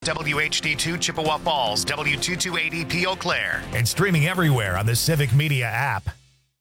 WHD2 Chippewa Falls, W228EP Eau Claire. And streaming everywhere on the Civic Media app.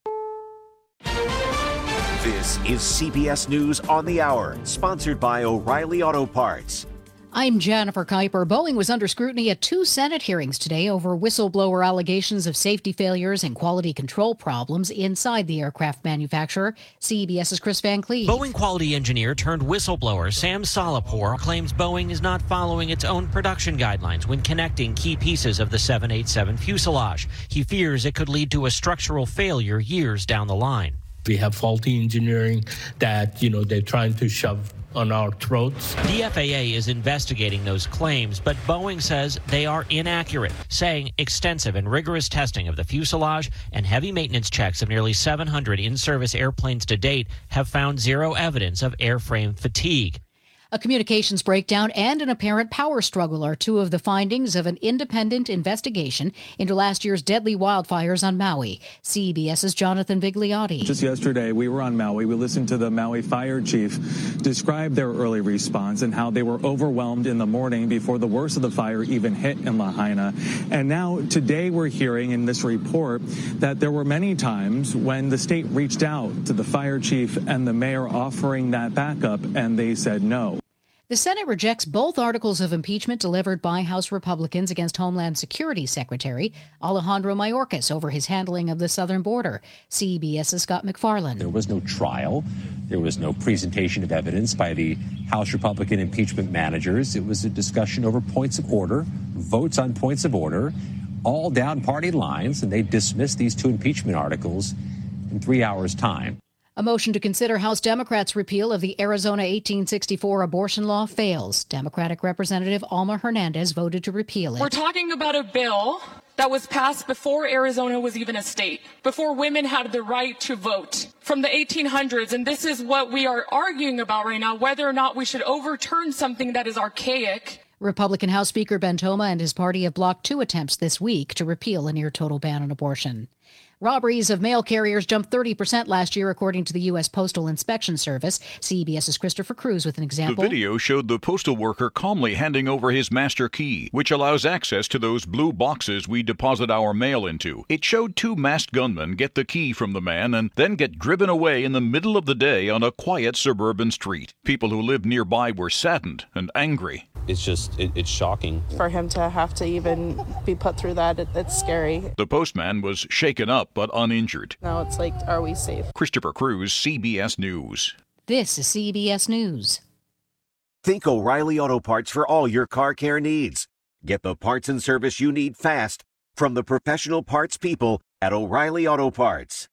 This is CBS News on the Hour, sponsored by O'Reilly Auto Parts. I'm Jennifer Kuiper. Boeing was under scrutiny at 2 Senate hearings today over whistleblower allegations of safety failures and quality control problems inside the aircraft manufacturer. CBS's Chris Van Cleave. Boeing quality engineer turned whistleblower Sam Salahpour claims Boeing is not following its own production guidelines when connecting key pieces of the 787 fuselage. He fears it could lead to a structural failure years down the line. We have faulty engineering that, they're trying to shove on our throats. The FAA is investigating those claims, but Boeing says they are inaccurate, saying extensive and rigorous testing of the fuselage and heavy maintenance checks of nearly 700 in-service airplanes to date have found zero evidence of airframe fatigue. A communications breakdown and an apparent power struggle are two of the findings of an independent investigation into last year's deadly wildfires on Maui. CBS's Jonathan Vigliotti. Just yesterday, we were on Maui. We listened to the Maui fire chief describe their early response and how they were overwhelmed in the morning before the worst of the fire even hit in Lahaina. And now, today, we're hearing in this report that there were many times when the state reached out to the fire chief and the mayor offering that backup, and they said no. The Senate rejects both articles of impeachment delivered by House Republicans against Homeland Security Secretary Alejandro Mayorkas over his handling of the southern border. CBS's Scott McFarland. There was no trial. There was no presentation of evidence by the House Republican impeachment managers. It was a discussion over points of order, votes on points of order, all down party lines, and they dismissed these 2 impeachment articles in 3 hours' time. A motion to consider House Democrats' repeal of the Arizona 1864 abortion law fails. Democratic Representative Alma Hernandez voted to repeal it. We're talking about a bill that was passed before Arizona was even a state, before women had the right to vote from the 1800s. And this is what we are arguing about right now, whether or not we should overturn something that is archaic. Republican House Speaker Ben Toma and his party have blocked 2 attempts this week to repeal a near-total ban on abortion. Robberies of mail carriers jumped 30% last year, according to the U.S. Postal Inspection Service. CBS's Christopher Cruz with an example. The video showed the postal worker calmly handing over his master key, which allows access to those blue boxes we deposit our mail into. It showed 2 masked gunmen get the key from the man and then get driven away in the middle of the day on a quiet suburban street. People who lived nearby were saddened and angry. It's shocking. For him to have to even be put through that, it's scary. The postman was shaken up but uninjured. Now it's like, are we safe? Christopher Cruz, CBS News. This is CBS News. Think O'Reilly Auto Parts for all your car care needs. Get the parts and service you need fast from the professional parts people at O'Reilly Auto Parts.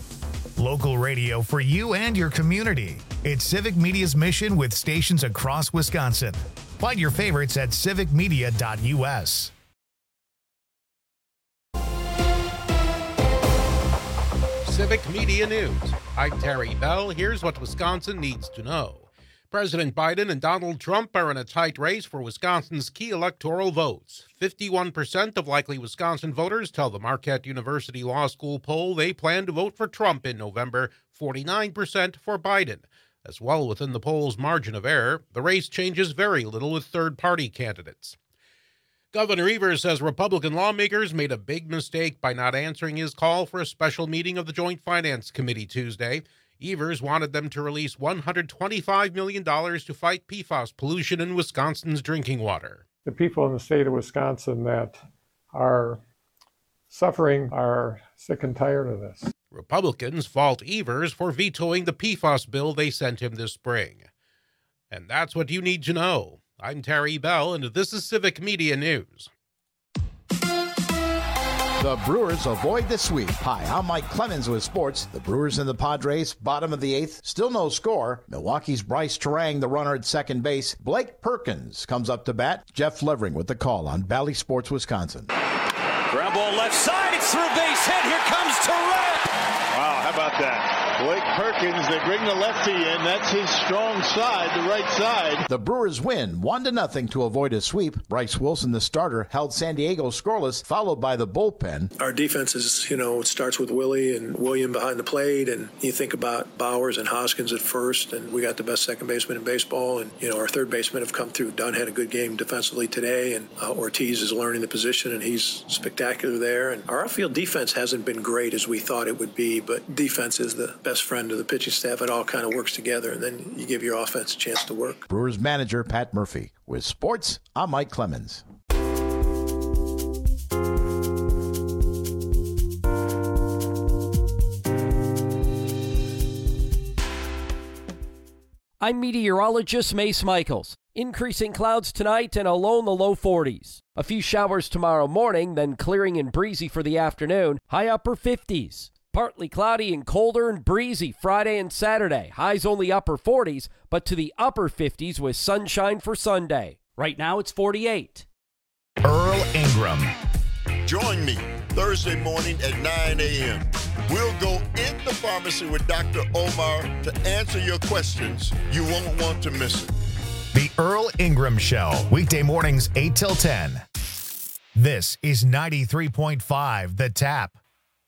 Local radio for you and your community. It's Civic Media's mission with stations across Wisconsin. Find your favorites at civicmedia.us. Civic Media News. I'm Terry Bell. Here's what Wisconsin needs to know. President Biden and Donald Trump are in a tight race for Wisconsin's key electoral votes. 51% of likely Wisconsin voters tell the Marquette University Law School poll they plan to vote for Trump in November, 49% for Biden. As well within the poll's margin of error, the race changes very little with third-party candidates. Governor Evers says Republican lawmakers made a big mistake by not answering his call for a special meeting of the Joint Finance Committee Tuesday. Evers wanted them to release $125 million to fight PFAS pollution in Wisconsin's drinking water. The people in the state of Wisconsin that are suffering are sick and tired of this. Republicans fault Evers for vetoing the PFAS bill they sent him this spring. And that's what you need to know. I'm Terry Bell, and this is Civic Media News. The Brewers avoid the sweep. Hi, I'm Mike Clemens with sports. The Brewers and the Padres, bottom of the 8th, still no score. Milwaukee's Bryce Terang, the runner at second base. Blake Perkins comes up to bat. Jeff Levering with the call on Valley Sports, Wisconsin. Ground ball left side, it's through base hit. Here comes Terang. Wow, how about that? Blake Perkins, they bring the lefty in. That's his strong side, the right side. The Brewers win 1-0 to avoid a sweep. Bryce Wilson, the starter, held San Diego scoreless, followed by the bullpen. Our defense is, it starts with Willie and William behind the plate, and you think about Bowers and Hoskins at first, and we got the best second baseman in baseball, and, our third basemen have come through. Dunn had a good game defensively today, and Ortiz is learning the position, and he's spectacular there. And our outfield defense hasn't been great as we thought it would be, but defense is the best friend of the pitching staff. It all kind of works together, and then you give your offense a chance to work. Brewers manager Pat Murphy. With sports, I'm Mike Clemens. I'm meteorologist Mace Michaels. Increasing clouds tonight and a low in the low 40s. A few showers tomorrow morning, then clearing and breezy for the afternoon, high upper 50s. Partly cloudy and colder and breezy Friday and Saturday. Highs only upper 40s, but to the upper 50s with sunshine for Sunday. Right now it's 48. Earl Ingram. Join me Thursday morning at 9 a.m. We'll go in the pharmacy with Dr. Omar to answer your questions. You won't want to miss it. The Earl Ingram Show, weekday mornings 8 till 10. This is 93.5 The Tap.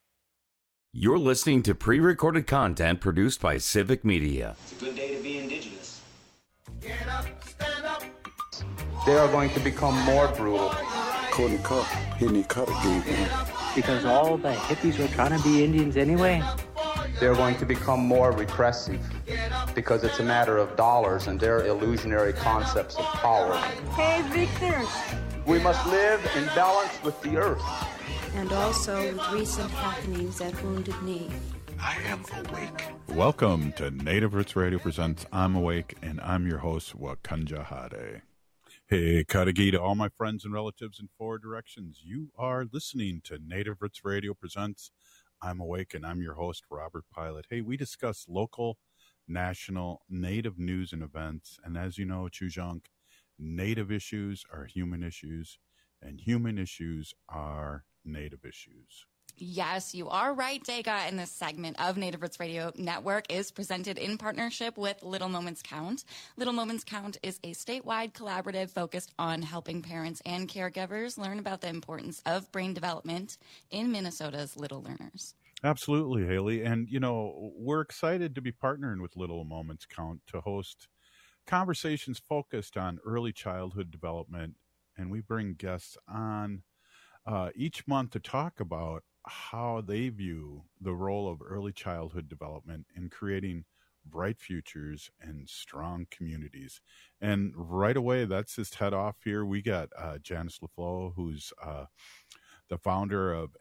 You're listening to pre-recorded content produced by Civic Media. It's a good day to be indigenous. Get up, stand up. They are going to become more brutal. Couldn't cut, hitting cut again. Because all the hippies were trying to be Indians anyway. They're going to become more repressive because it's a matter of dollars and their illusionary concepts of power. Hey, Victor. We must live in balance with the earth. And also with recent happenings at Wounded Knee. I am awake. Welcome to Native Roots Radio presents I'm Awake, and I'm your host, Wakanja Hade. Hey, Kadagi to all my friends and relatives in 4 directions. You are listening to Native Roots Radio presents I'm Awake, and I'm your host, Robert Pilot. Hey, we discuss local, national, Native news and events. And as you know, Chujunk, Native issues are human issues, and human issues are Native issues. Yes, you are right, Dega. And this segment of Native Roots Radio Network is presented in partnership with Little Moments Count. Little Moments Count is a statewide collaborative focused on helping parents and caregivers learn about the importance of brain development in Minnesota's Little Learners. Absolutely, Haley. And, we're excited to be partnering with Little Moments Count to host conversations focused on early childhood development. And we bring guests on each month to talk about how they view the role of early childhood development in creating bright futures and strong communities. And right away, let's just head off here. We got Janice LaFleur, who's the founder of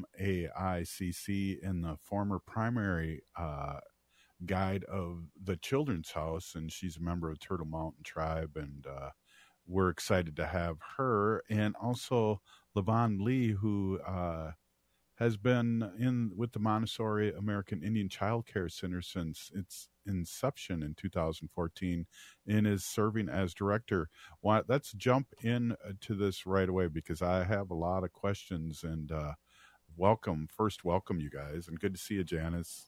MAICC and the former primary guide of the Children's House, and she's a member of Turtle Mountain Tribe, and we're excited to have her. And also Levon Lee, who has been in with the Montessori American Indian Child Care Center since its inception in 2014 and is serving as director. Let's jump into this right away because I have a lot of questions, and welcome you guys, and good to see you, Janice.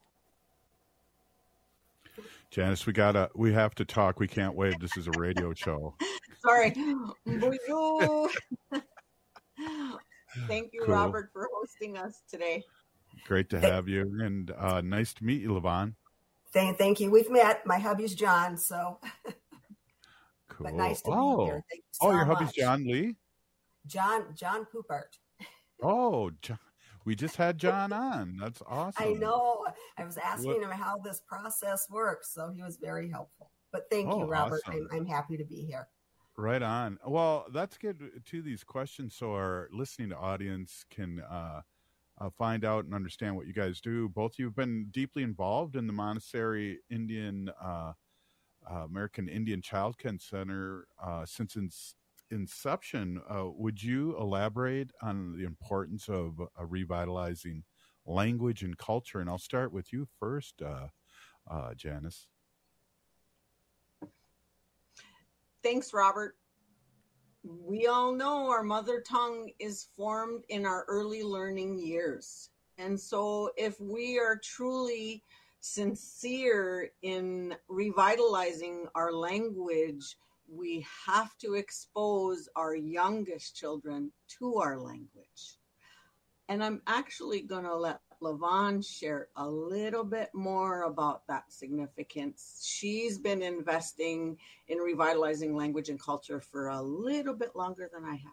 Janice, we have to talk. We can't wait. This is a radio show. Sorry. Bonjour. Thank you, cool. Robert, for hosting us today. Great to have you, and nice to meet you, Levon. Thank you. We've met. My hubby's John, so. Cool. But nice to be here. Thank you so your much. hubby's John Lee? John Poupart. Oh, John. We just had John on. That's awesome. I know. I was asking him how this process works, so he was very helpful. But thank you, Robert. Awesome. I'm happy to be here. Right on. Well, let's get to these questions so our listening audience can find out and understand what you guys do. Both of you have been deeply involved in the Montessori Indian American Indian Child Care Center since its inception. Would you elaborate on the importance of revitalizing language and culture? And I'll start with you first, Janice. Thanks, Robert. We all know our mother tongue is formed in our early learning years. And so if we are truly sincere in revitalizing our language, we have to expose our youngest children to our language. And I'm actually going to let LaVon share a little bit more about that significance. She's been investing in revitalizing language and culture for a little bit longer than I have.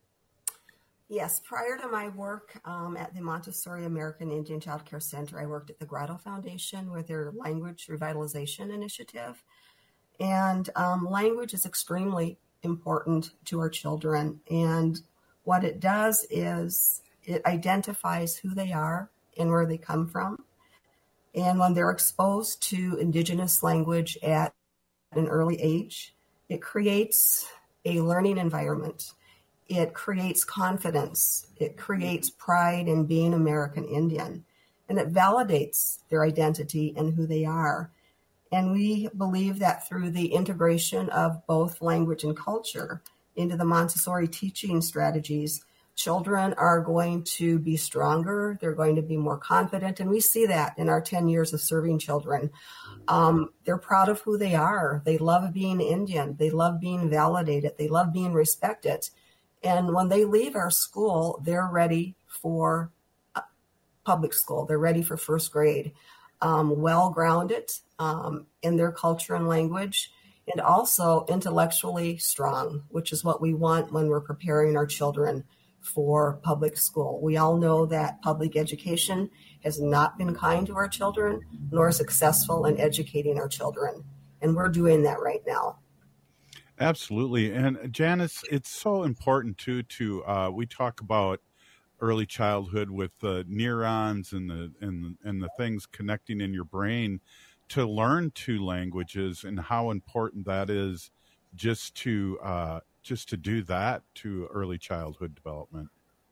Yes, prior to my work at the Montessori American Indian Child Care Center, I worked at the Grotto Foundation with their language revitalization initiative. And language is extremely important to our children. And what it does is it identifies who they are and where they come from. And when they're exposed to Indigenous language at an early age, it creates a learning environment. It creates confidence. It creates pride in being American Indian. And it validates their identity and who they are. And we believe that through the integration of both language and culture into the Montessori teaching strategies, children are going to be stronger. They're going to be more confident. And we see that in our 10 years of serving children. They're proud of who they are. They love being Indian. They love being validated. They love being respected. And when they leave our school, they're ready for public school. They're ready for first grade, well-grounded in their culture and language, and also intellectually strong, which is what we want when we're preparing our children for public school. We all know that public education has not been kind to our children, nor successful in educating our children. And we're doing that right now. Absolutely. And Janice, it's so important too to we talk about early childhood with the neurons and the things connecting in your brain to learn two languages, and how important that is just to do that to early childhood development.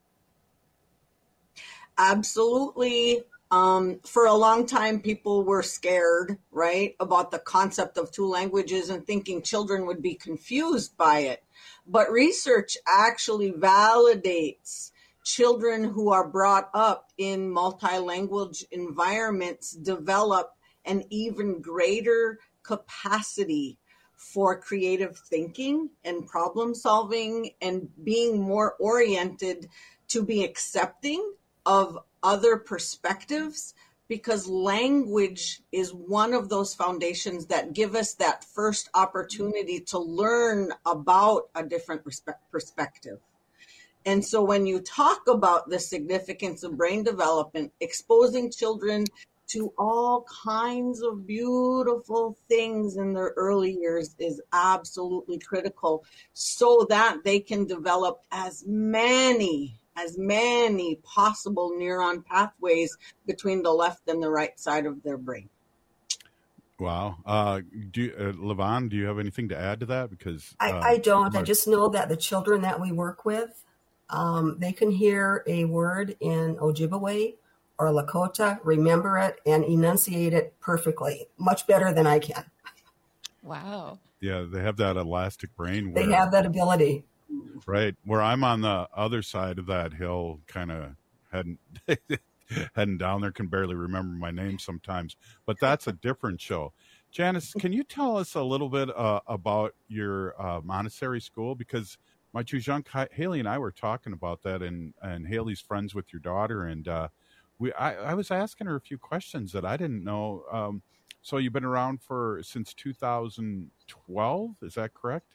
Absolutely. For a long time, people were scared, right, about the concept of two languages and thinking children would be confused by it. But research actually validates children who are brought up in multilingual environments develop an even greater capacity for creative thinking and problem solving and being more oriented to be accepting of other perspectives, because language is one of those foundations that give us that first opportunity to learn about a different perspective. And so when you talk about the significance of brain development, exposing children to all kinds of beautiful things in their early years is absolutely critical, so that they can develop as many possible neuron pathways between the left and the right side of their brain. Wow. LaVon, do you have anything to add to that? Because I don't. I just know that the children that we work with, they can hear a word in Ojibwe or Lakota, remember it, and enunciate it perfectly, much better than I can. Wow. Yeah, they have that elastic brain. They have that ability. Right. Where I'm on the other side of that hill, kind of heading down there, can barely remember my name sometimes. But that's a different show. Janice, can you tell us a little bit about your Montessori school? Because my Chujunk, Haley and I were talking about that, and Haley's friends with your daughter, and I was asking her a few questions that I didn't know. So you've been around since 2012, is that correct?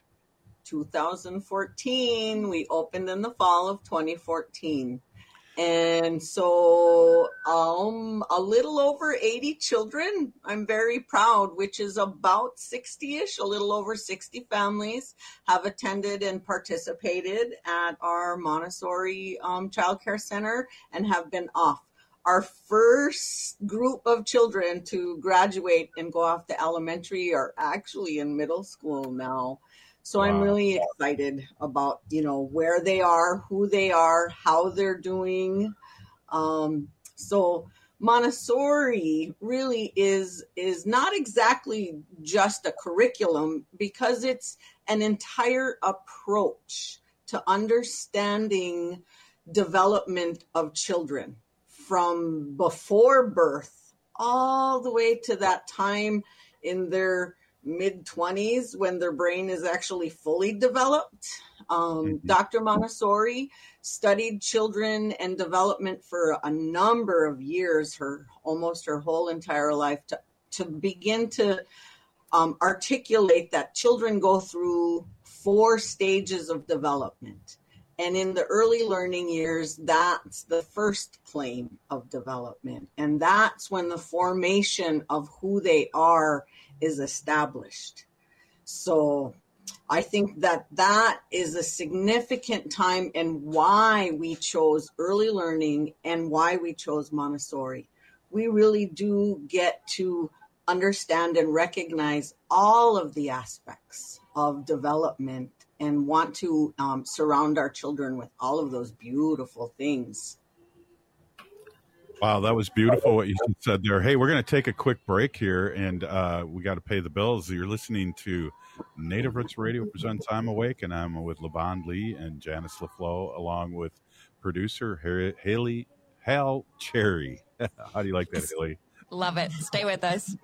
2014. We opened in the fall of 2014. And so a little over 80 children, I'm very proud, which is about 60-ish, a little over 60 families have attended and participated at our Montessori Child Care Center and have been off. Our first group of children to graduate and go off to elementary are actually in middle school now. So wow. I'm really excited about, where they are, who they are, how they're doing. So Montessori really is not exactly just a curriculum, because it's an entire approach to understanding development of children, from before birth all the way to that time in their mid-20s when their brain is actually fully developed. Dr. Montessori studied children and development for a number of years, almost her whole entire life, to begin to articulate that children go through 4 stages of development. And in the early learning years, that's the first plane of development. And that's when the formation of who they are is established. So I think that is a significant time and why we chose early learning and why we chose Montessori. We really do get to understand and recognize all of the aspects of development and want to surround our children with all of those beautiful things. Wow, that was beautiful what you said there. Hey, we're going to take a quick break here, and we got to pay the bills. You're listening to Native Roots Radio presents I'm Awake, and I'm with Levon Lee and Janice LaFleur, along with producer Hal Cherry. How do you like that, Haley? Love it. Stay with us.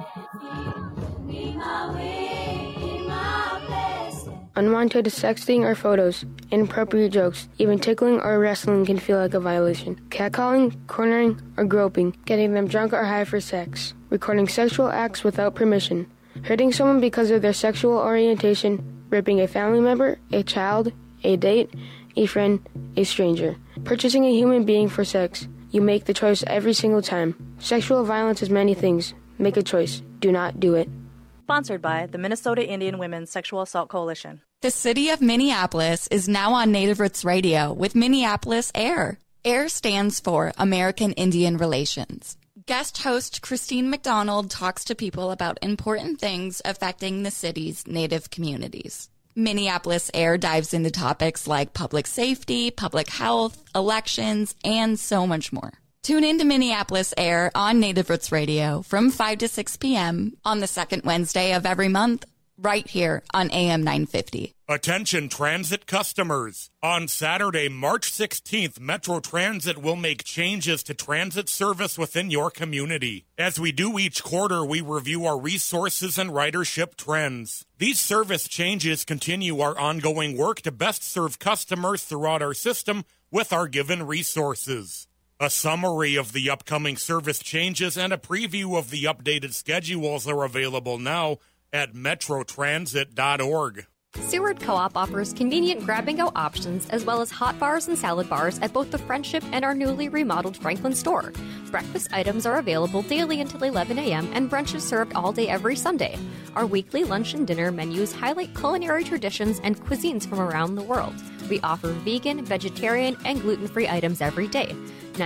Unwanted sexting or photos, inappropriate jokes, even tickling or wrestling can feel like a violation. Catcalling, cornering, or groping, getting them drunk or high for sex, recording sexual acts without permission, hurting someone because of their sexual orientation, raping a family member, a child, a date, a friend, a stranger, purchasing a human being for sex. You make the choice every single time. Sexual violence is many things. Make a choice. Do not do it. Sponsored by the Minnesota Indian Women's Sexual Assault Coalition. The city of Minneapolis is now on Native Roots Radio with Minneapolis AIR. AIR stands for American Indian Relations. Guest host Christine McDonald talks to people about important things affecting the city's Native communities. Minneapolis AIR dives into topics like public safety, public health, elections, and so much more. Tune in to Minneapolis AIR on Native Roots Radio from 5 to 6 p.m. on the second Wednesday of every month, right here on AM 950. Attention transit customers. On Saturday, March 16th, Metro Transit will make changes to transit service within your community. As we do each quarter, we review our resources and ridership trends. These service changes continue our ongoing work to best serve customers throughout our system with our given resources. A summary of the upcoming service changes and a preview of the updated schedules are available now at metrotransit.org. Seward Co-op offers convenient grab-and-go options as well as hot bars and salad bars at both the Friendship and our newly remodeled Franklin store. Breakfast items are available daily until 11 a.m. and brunch is served all day every Sunday. Our weekly lunch and dinner menus highlight culinary traditions and cuisines from around the world. We offer vegan, vegetarian, and gluten-free items every day.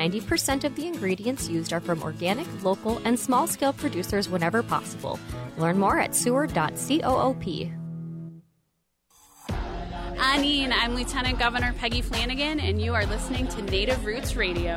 90% of the ingredients used are from organic, local, and small-scale producers whenever possible. Learn more at seward.coop. Anine, I'm Lieutenant Governor Peggy Flanagan, and you are listening to Native Roots Radio.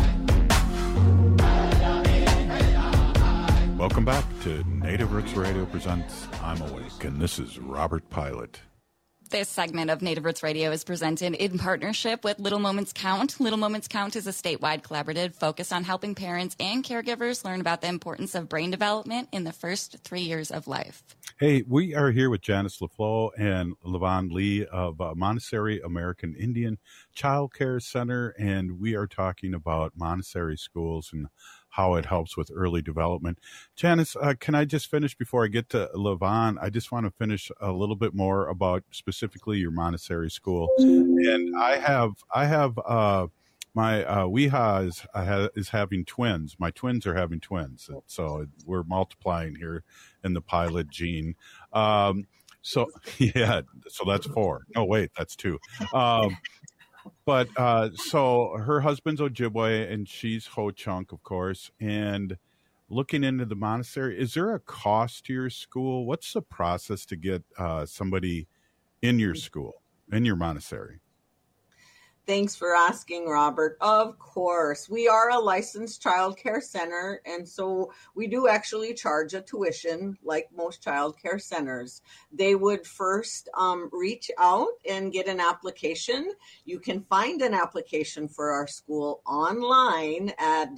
Welcome back to Native Roots Radio presents I'm Awake, and this is Robert Pilot. This segment of Native Roots Radio is presented in partnership with Little Moments Count. Little Moments Count is a statewide collaborative focused on helping parents and caregivers learn about the importance of brain development in the first 3 years of life. Hey, we are here with Janice LaFleur and Levon Lee of Montessori American Indian Child Care Center, and we are talking about Montessori schools and how it helps with early development. Janice, can I just finish before I get to Levon? I just want to finish a little bit more about specifically your Montessori school. And I have my Weeha is having twins. My twins are having twins. So we're multiplying here in the pilot gene. So that's 4. No, wait, that's 2. But so her husband's Ojibwe and she's Ho-Chunk, of course. And looking into the Montessori, is there a cost to your school? What's the process to get somebody in your school, in your Montessori? Thanks for asking, Robert. Of course, we are a licensed child care center, and so we do actually charge a tuition like most child care centers. They would first reach out and get an application. You can find an application for our school online at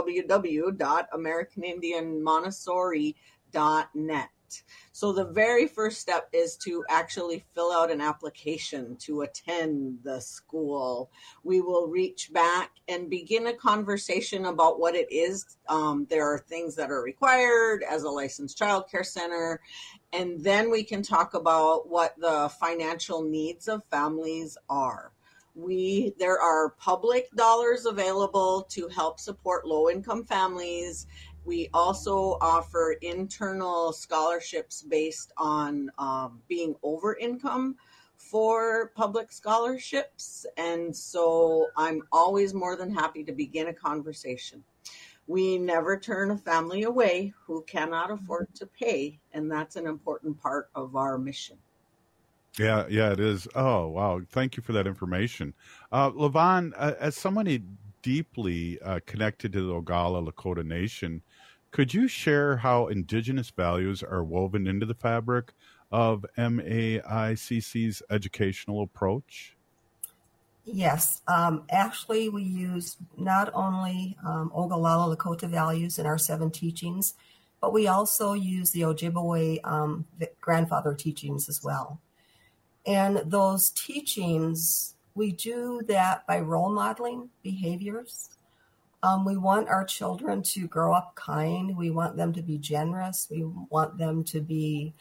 www.americanindianmontessori.net. So the very first step is to actually fill out an application to attend the school. We will reach back and begin a conversation about what it is. There are things that are required as a licensed child care center. And then we can talk about what the financial needs of families are. There are public dollars available to help support low-income families. We also offer internal scholarships based on being over income for public scholarships. And so I'm always more than happy to begin a conversation. We never turn a family away who cannot afford to pay, and that's an important part of our mission. Yeah, it is. Oh, wow. Thank you for that information. Levon, as somebody deeply connected to the Oglala Lakota Nation, could you share how Indigenous values are woven into the fabric of MAICC's educational approach? Yes. Actually, we use not only Oglala Lakota values in our 7 teachings, but we also use the Ojibwe grandfather teachings as well. And those teachings, we do that by role modeling behaviors. We want our children to grow up kind. We want them to be generous. We want them to be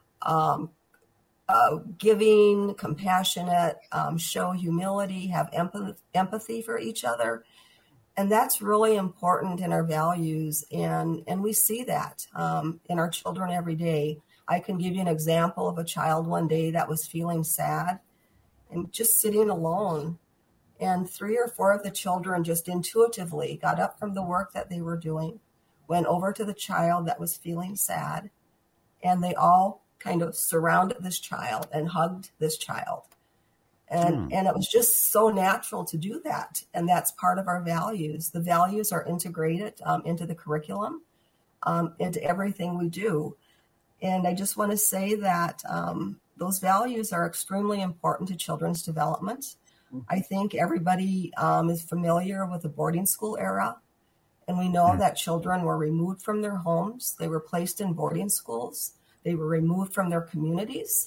giving, compassionate, show humility, have empathy for each other. And that's really important in our values. And we see that in our children every day. I can give you an example of a child one day that was feeling sad and just sitting alone. And 3 or 4 of the children just intuitively got up from the work that they were doing, went over to the child that was feeling sad, and they all kind of surrounded this child and hugged this child. And it was just so natural to do that. And that's part of our values. The values are integrated into the curriculum, into everything we do. And I just want to say that those values are extremely important to children's development. I think everybody is familiar with the boarding school era. And we know that children were removed from their homes. They were placed in boarding schools. They were removed from their communities.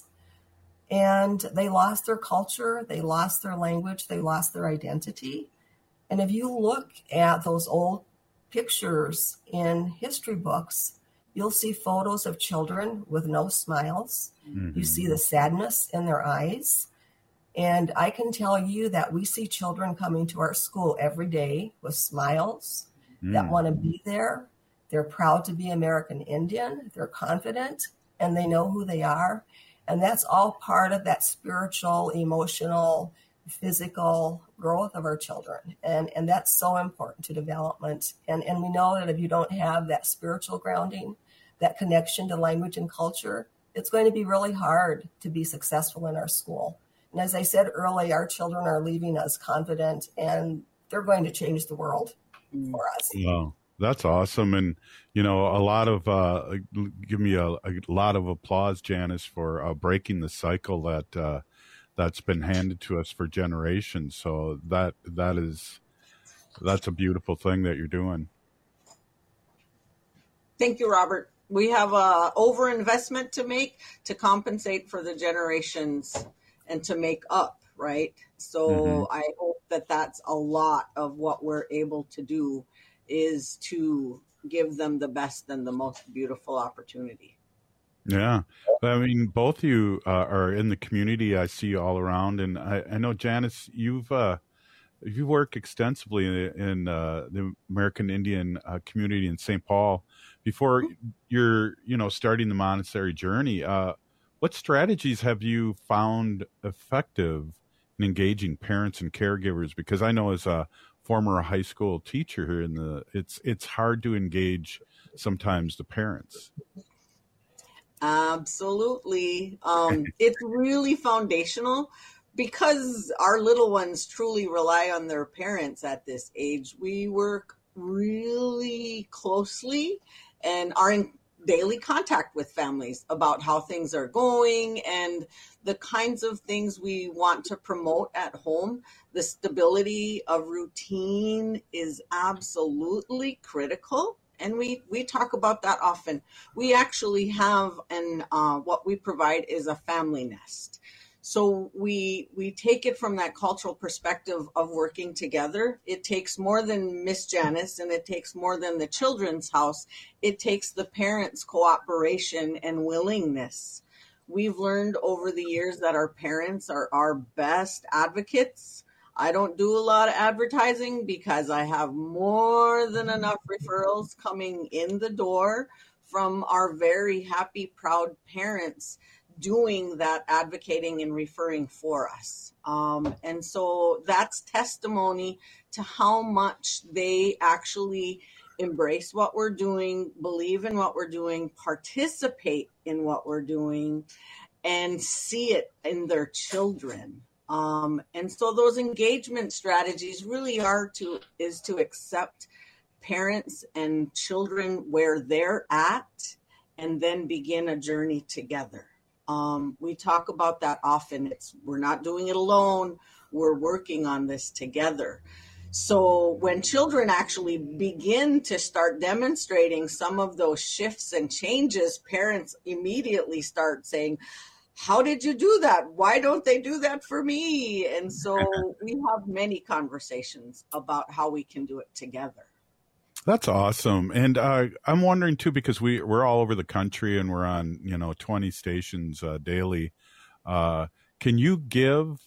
And they lost their culture. They lost their language. They lost their identity. And if you look at those old pictures in history books, you'll see photos of children with no smiles. You see the sadness in their eyes. And I can tell you that we see children coming to our school every day with smiles that want to be there. They're proud to be American Indian. They're confident and they know who they are. And that's all part of that spiritual, emotional, physical growth of our children. And that's so important to development. And we know that if you don't have that spiritual grounding, that connection to language and culture, it's going to be really hard to be successful in our school. And as I said earlier, our children are leaving us confident and they're going to change the world for us. Wow, that's awesome. And, you know, a lot of, give me a lot of applause, Janice, for breaking the cycle that, that's been handed to us for generations. So that's a beautiful thing that you're doing. Thank you, Robert. We have a overinvestment to make to compensate for the generations and to make up, right? So I hope that that's a lot of what we're able to do is to give them the best and the most beautiful opportunity. Yeah. I mean, both of you are in the community. I see you all around. And I know, Janice, you've worked extensively in the American Indian community in St. Paul before you're, starting the Montessori journey. What strategies have you found effective in engaging parents and caregivers? Because I know as a former high school teacher here it's hard to engage sometimes the parents. Absolutely. It's really foundational because our little ones truly rely on their parents at this age, we work really closely and are in daily contact with families about how things are going and the kinds of things we want to promote at home. The stability of routine is absolutely critical. And we talk about that often. We actually have, what we provide is a family nest. So we take it from that cultural perspective of working together. It takes more than Miss Janice, and it takes more than the Children's House. It takes the parents' cooperation and willingness. We've learned over the years that our parents are our best advocates. I don't do a lot of advertising because I have more than enough referrals coming in the door from our very happy, proud parents doing that advocating and referring for us. And so that's testimony to how much they actually embrace what we're doing, believe in what we're doing, participate in what we're doing, and see it in their children. And so those engagement strategies really is to accept parents and children where they're at and then begin a journey together. We talk about that often. We're not doing it alone. We're working on this together. So when children actually begin to start demonstrating some of those shifts and changes, parents immediately start saying, how did you do that? Why don't they do that for me? And so we have many conversations about how we can do it together. That's awesome. And I'm wondering too, because we're all over the country and we're on, 20 stations daily. Can you give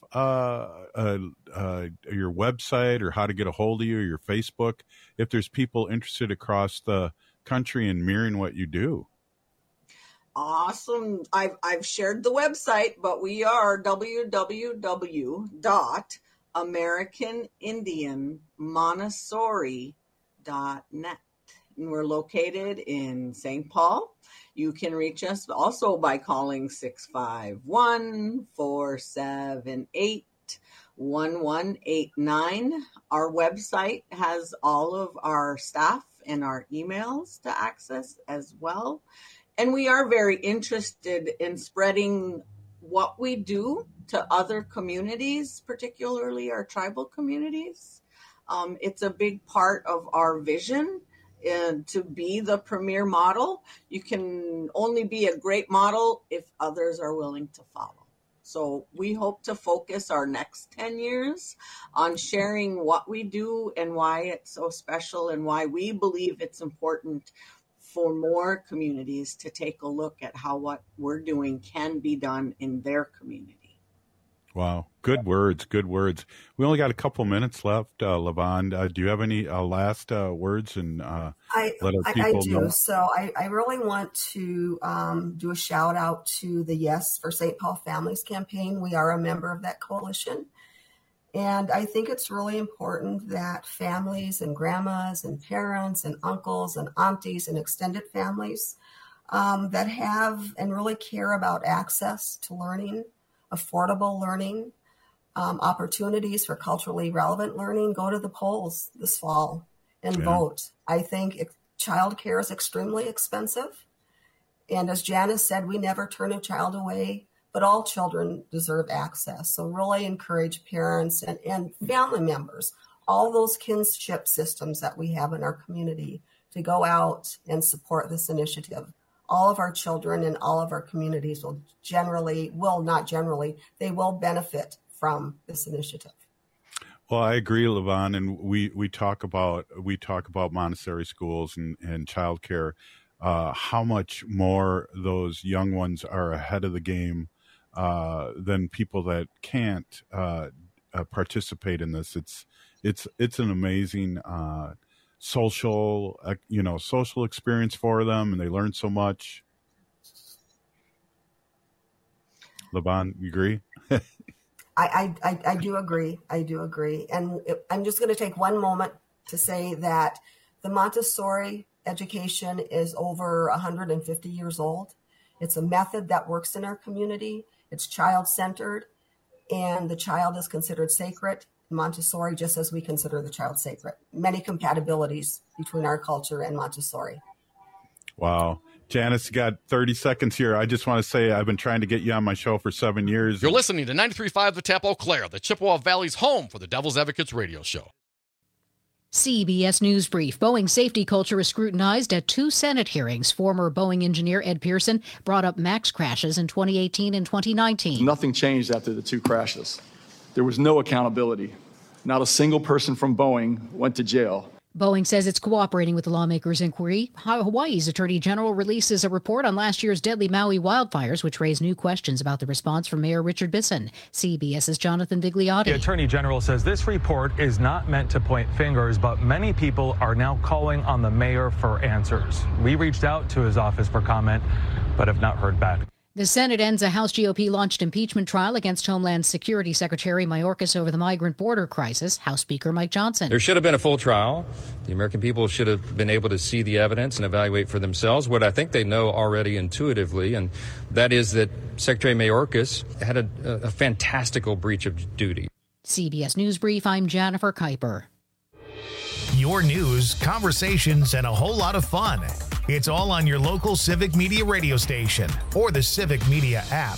your website or how to get a hold of you or your Facebook if there's people interested across the country in mirroring what you do? Awesome. I've shared the website, but we are www.AmericanIndianMontessori.net. And we're located in St. Paul. You can reach us also by calling 651-478-1189. Our website has all of our staff and our emails to access as well. And we are very interested in spreading what we do to other communities, particularly our tribal communities. It's a big part of our vision to be the premier model. You can only be a great model if others are willing to follow. So we hope to focus our next 10 years on sharing what we do and why it's so special and why we believe it's important for more communities to take a look at how what we're doing can be done in their community. Wow. Good words. Good words. We only got a couple minutes left, Lavon. Do you have any last words and let our people know? So I really want to do a shout out to the Yes for St. Paul Families campaign. We are a member of that coalition. And I think it's really important that families and grandmas and parents and uncles and aunties and extended families that have and really care about access to learning, affordable learning, opportunities for culturally relevant learning, go to the polls this fall and vote. I think childcare is extremely expensive. And as Janice said, we never turn a child away, but all children deserve access. So really encourage parents and family members, all those kinship systems that we have in our community, to go out and support this initiative. All of our children and all of our communities will benefit from this initiative. Well, I agree, Lavon, and we talk about Montessori schools and childcare, how much more those young ones are ahead of the game than people that can't participate in this. It's an amazing social experience for them, and they learn so much. Lavon, you agree? I do agree. I do agree. And I'm just going to take one moment to say that the Montessori education is over 150 years old. It's a method that works in our community. It's child-centered. and the child is considered sacred in Montessori, just as we consider the child sacred. Many compatibilities between our culture and Montessori. Wow. Janice, you got 30 seconds here. I just want to say I've been trying to get you on my show for 7 years. You're listening to 93.5 The Tap Eau Claire, the Chippewa Valley's home for the Devil's Advocates radio show. CBS News Brief. Boeing safety culture is scrutinized at 2 Senate hearings. Former Boeing engineer Ed Pearson brought up MAX crashes in 2018 and 2019. Nothing changed after the 2 crashes. There was no accountability. Not a single person from Boeing went to jail. Boeing says it's cooperating with the lawmakers' inquiry. Hawaii's Attorney General releases a report on last year's deadly Maui wildfires, which raised new questions about the response from Mayor Richard Bisson. CBS's Jonathan Vigliotti. The Attorney General says this report is not meant to point fingers, but many people are now calling on the mayor for answers. We reached out to his office for comment, but have not heard back. The Senate ends a House GOP-launched impeachment trial against Homeland Security Secretary Mayorkas over the migrant border crisis. House Speaker Mike Johnson. There should have been a full trial. The American people should have been able to see the evidence and evaluate for themselves what I think they know already intuitively, and that is that Secretary Mayorkas had a fantastical breach of duty. CBS News Brief, I'm Jennifer Kuiper. Your news, conversations, and a whole lot of fun. It's all on your local Civic Media radio station or the Civic Media app.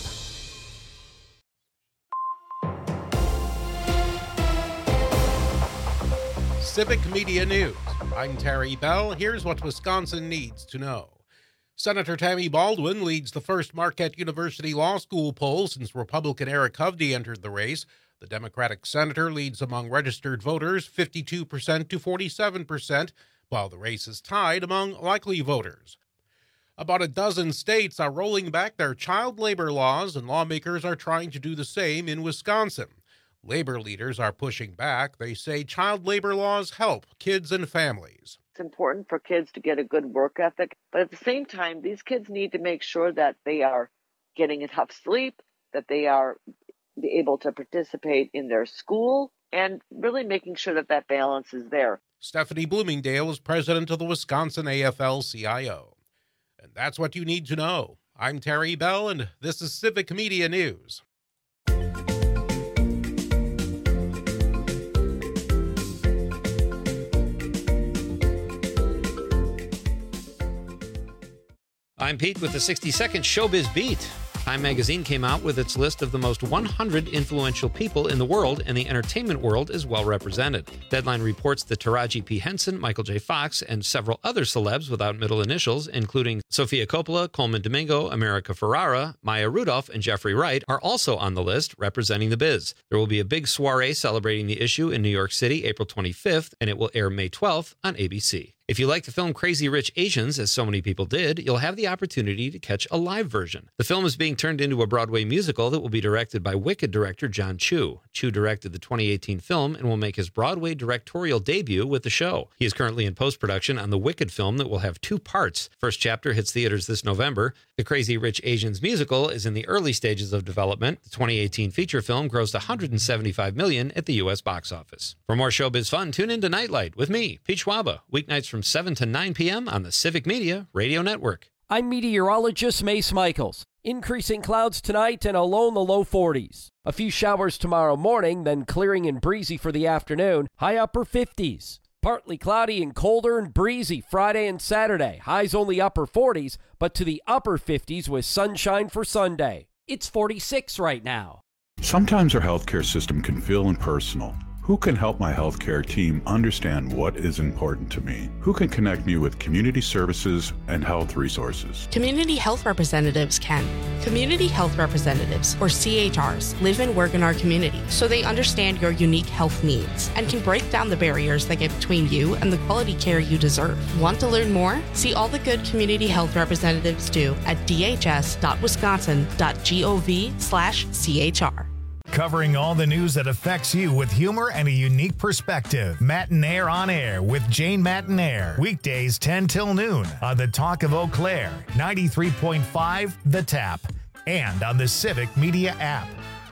Civic Media News. I'm Terry Bell. Here's what Wisconsin needs to know. Senator Tammy Baldwin leads the first Marquette University Law School poll since Republican Eric Hovde entered the race. The Democratic senator leads among registered voters 52% to 47%, while the race is tied among likely voters. About a dozen states are rolling back their child labor laws, and lawmakers are trying to do the same in Wisconsin. Labor leaders are pushing back. They say child labor laws help kids and families. It's important for kids to get a good work ethic, but at the same time, these kids need to make sure that they are getting enough sleep, that they are able to participate in their school, and really making sure that that balance is there. Stephanie Bloomingdale is president of the Wisconsin AFL-CIO. And that's what you need to know. I'm Terry Bell, and this is Civic Media News. I'm Pete with the 60-second Showbiz Beat. Time magazine came out with its list of the most 100 influential people in the world, and the entertainment world is well represented. Deadline reports that Taraji P. Henson, Michael J. Fox, and several other celebs without middle initials, including Sofia Coppola, Coleman Domingo, America Ferrara, Maya Rudolph, and Jeffrey Wright, are also on the list, representing the biz. There will be a big soiree celebrating the issue in New York City, April 25th, and it will air May 12th on ABC. If you like the film Crazy Rich Asians, as so many people did, you'll have the opportunity to catch a live version. The film is being turned into a Broadway musical that will be directed by Wicked director John Chu. Chu directed the 2018 film and will make his Broadway directorial debut with the show. He is currently in post-production on the Wicked film that will have 2 parts. First chapter hits theaters this November. The Crazy Rich Asians musical is in the early stages of development. The 2018 feature film grossed $175 million at the U.S. box office. For more showbiz fun, tune in to Nightlight with me, Pete Schwaba, weeknights from 7 to 9 p.m. on the Civic Media Radio Network. I'm meteorologist Mace Michaels. Increasing clouds tonight and a low in the low 40s. A few showers tomorrow morning, then clearing and breezy for the afternoon. High upper 50s. Partly cloudy and colder and breezy Friday and Saturday. Highs only upper 40s, but to the upper 50s with sunshine for Sunday. It's 46 right now. Sometimes our healthcare system can feel impersonal. Who can help my healthcare team understand what is important to me? Who can connect me with community services and health resources? Community health representatives can. Community health representatives, or CHRs, live and work in our community, so they understand your unique health needs and can break down the barriers that get between you and the quality care you deserve. Want to learn more? See all the good community health representatives do at dhs.wisconsin.gov/CHR. Covering all the news that affects you with humor and a unique perspective. Matinaire on Air with Jane Matinaire. Weekdays 10 till noon on the Talk of Eau Claire, 93.5 The Tap, and on the Civic Media app.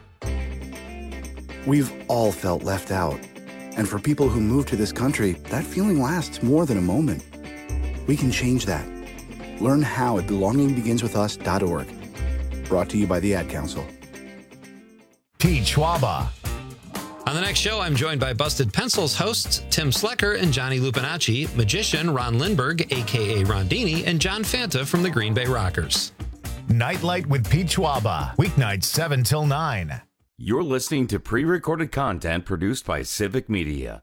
We've all felt left out. And for people who move to this country, that feeling lasts more than a moment. We can change that. Learn how at belongingbeginswithus.org. Brought to you by the Ad Council. Pete Schwaba. On the next show, I'm joined by Busted Pencils hosts Tim Slecker and Johnny Lupinacci, magician Ron Lindbergh, a.k.a. Rondini, and John Fanta from the Green Bay Rockers. Nightlight with Pete Schwaba. Weeknights 7 till 9. You're listening to pre-recorded content produced by Civic Media.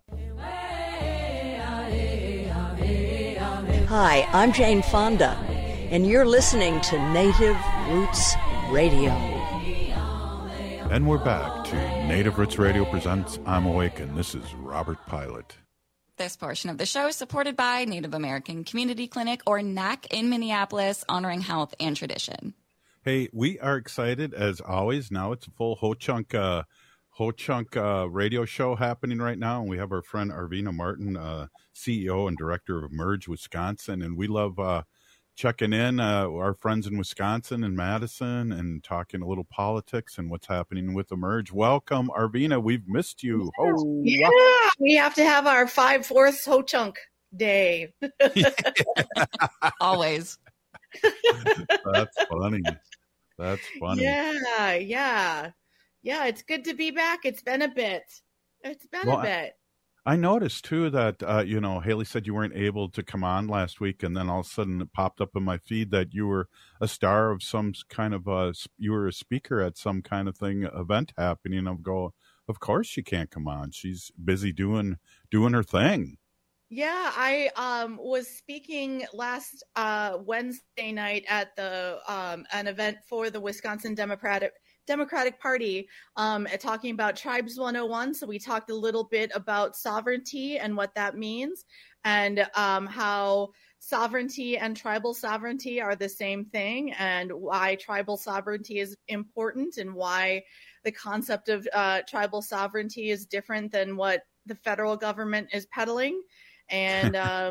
Hi, I'm Jane Fonda, and you're listening to Native Roots Radio. And we're back to Native Roots Radio presents I'm Awakened. This is Robert Pilot. This portion of the show is supported by Native American Community Clinic, or NAC, in Minneapolis, honoring health and tradition. Hey, we are excited as always. Now it's a full Ho-Chunk radio show happening right now. And we have our friend Arvina Martin, CEO and director of Emerge Wisconsin. And we love checking in our friends in Wisconsin and Madison and talking a little politics and what's happening with Emerge. Welcome, Arvina. We've missed you. Oh, yeah, we have to have our 5/4 Ho-Chunk day. Always. That's funny. That's funny. Yeah. It's good to be back. It's been a bit. I noticed too that Haley said you weren't able to come on last week, and then all of a sudden it popped up in my feed that you were a star of some kind of you were a speaker at some kind of event happening. Of course she can't come on. She's busy doing her thing. Yeah, I was speaking last Wednesday night at the an event for the Wisconsin Democratic Party, talking about Tribes 101. So we talked a little bit about sovereignty and what that means, and how sovereignty and tribal sovereignty are the same thing, and why tribal sovereignty is important, and why the concept of tribal sovereignty is different than what the federal government is peddling. And how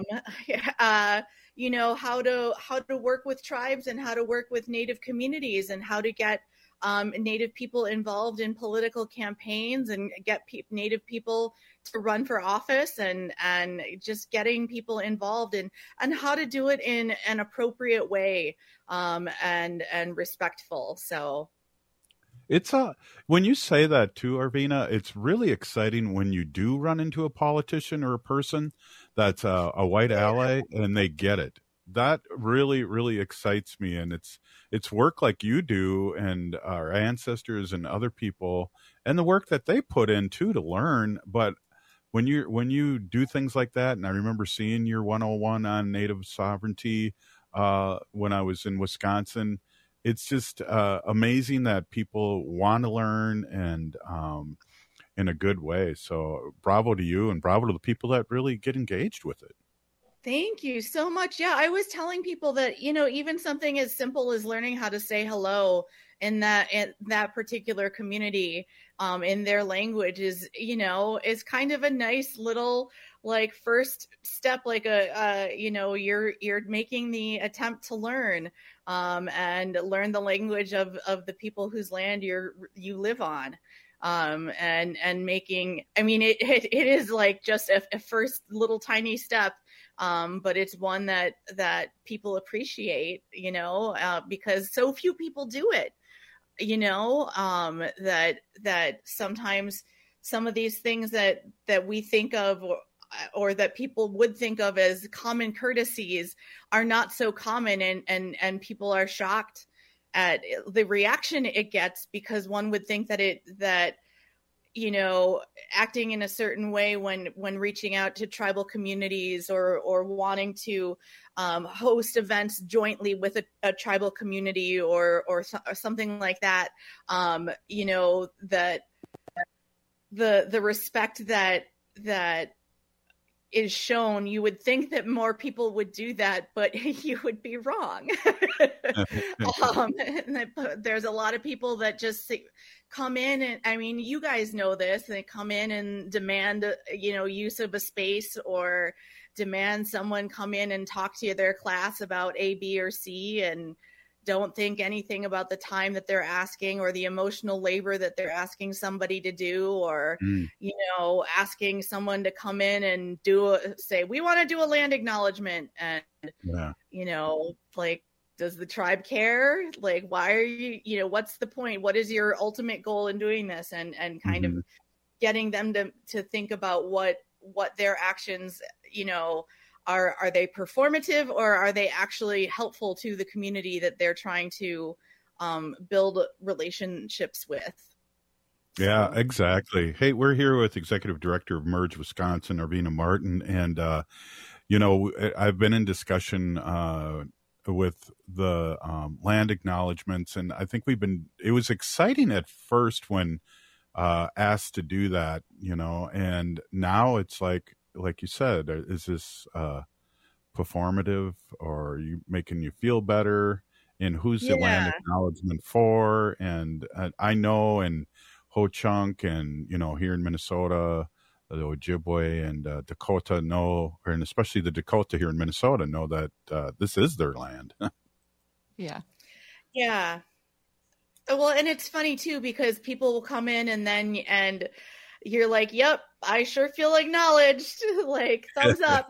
to work with tribes and how to work with Native communities, and how to get Native people involved in political campaigns and get Native people to run for office, and just getting people involved and how to do it in an appropriate way, and respectful. So it's when you say that too, Arvina, it's really exciting when you do run into a politician or a person that's a white ally and they get it. That really, really excites me. And it's work like you do and our ancestors and other people and the work that they put in too to learn. But when you do things like that, and I remember seeing your 101 on Native sovereignty when I was in Wisconsin, it's just amazing that people want to learn and in a good way. So bravo to you, and bravo to the people that really get engaged with it. Thank you so much. Yeah, I was telling people that, even something as simple as learning how to say hello in that particular community in their language is kind of a nice little first step, you're making the attempt to learn and learn the language of the people whose land you live on. And making, it is just a first little tiny step, but it's one that people appreciate, because so few people do it, that sometimes some of these things that we think of or that people would think of as common courtesies are not so common, and people are shocked at the reaction it gets, because one would think that acting in a certain way when reaching out to tribal communities or wanting to host events jointly with a tribal community or something like that, that the respect that is shown, you would think that more people would do that, but you would be wrong. There's a lot of people that just come in, and you guys know this, they come in and demand use of a space, or demand someone come in and talk to their class about A, B, or C, and don't think anything about the time that they're asking, or the emotional labor that they're asking somebody to do, or asking someone to come in and say, we want to do a land acknowledgement, and does the tribe care? Like, why are you, what's the point? What is your ultimate goal in doing this? And kind of getting them to think about what their actions, are they performative, or are they actually helpful to the community that they're trying to build relationships with? Yeah, exactly. Hey, we're here with Executive Director of Merge Wisconsin, Arvina Martin. And, I've been in discussion with the land acknowledgements. And I think it was exciting at first when asked to do that, and now it's like you said, is this performative, or are you making you feel better? And who's the land acknowledgement for? And I know in Ho Chunk and, here in Minnesota, the Ojibwe and Dakota know, and especially the Dakota here in Minnesota know that this is their land. Yeah. Yeah. Well, and it's funny too, because people will come in and you're like, yep, I sure feel acknowledged. Like, thumbs up.